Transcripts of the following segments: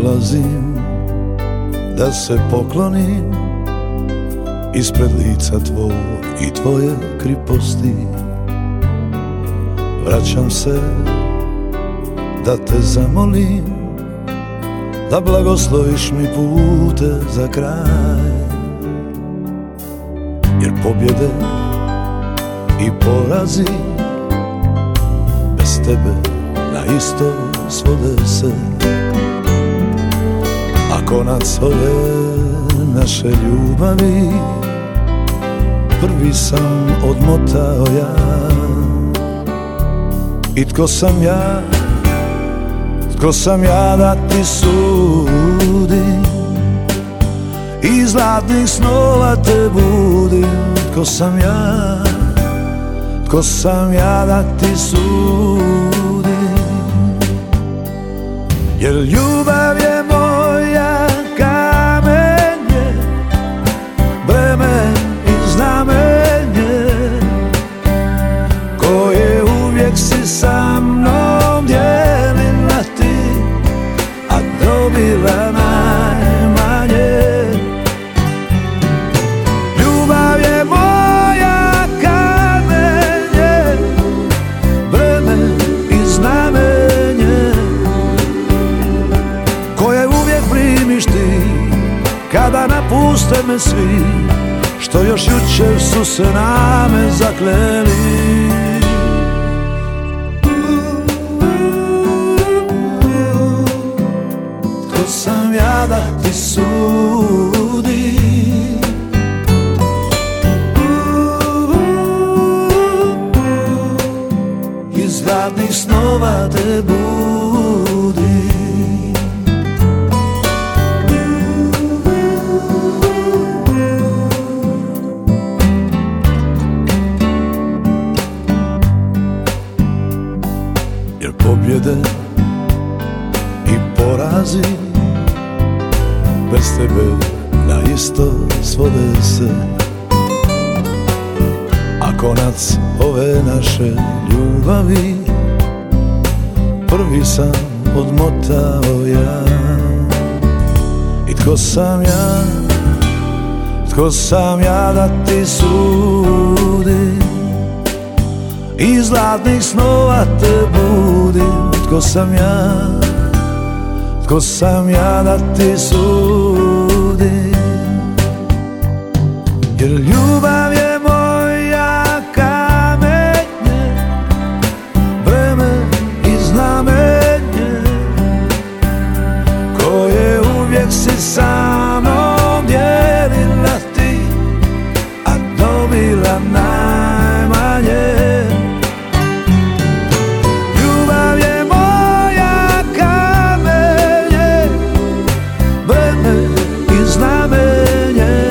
dolazim da se poklonim ispred lica tvog i tvoje kriposti. Vraćam se da te zamolim, da blagosloviš mi pute za kraj. Jer pobjede i porazi bez tebe na isto svode se. A konac ove naše ljubavi prvi sam odmotao ja. I tko sam ja da ti sudim, iz zlatnih snova te budim. Tko sam ja da ti sudim, jer ljubav je moja kamenje, breme i znamenje, koje uvijek si sa mnom dijelila ti, a dobila najmanje. Ljubav je moja kamenje, breme i znamenje, koje uvijek primiš ti kada napuste me svi, što još jučer su se na me zakleli. Tko sam ja da ti sudim, iz zlatnih snova te budim. Jer pobjede i porazi bez tebe na isto svode se. A konac ove naše ljubavi prvi sam odmotao ja. I tko sam ja da ti sudim, iz zlatnih snova te budim. Tko sam ja da ti sudim, jer ljubav je moja kamenje, breme i znamenje, koje uvijek si sa mnom dijelila ti, a dobila najmanje. Ljubav je moja kamenje, breme i znamenje,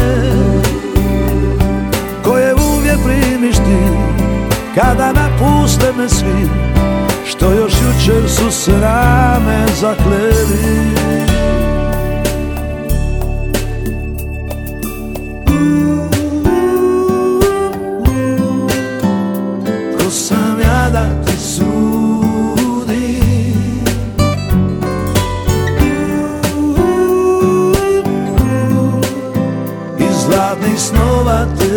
koje uvijek primiš ti kada napuste me svi, što još jučer su se na me zakleli. Tko sam ja da ti sudim, iz zlatnih snova te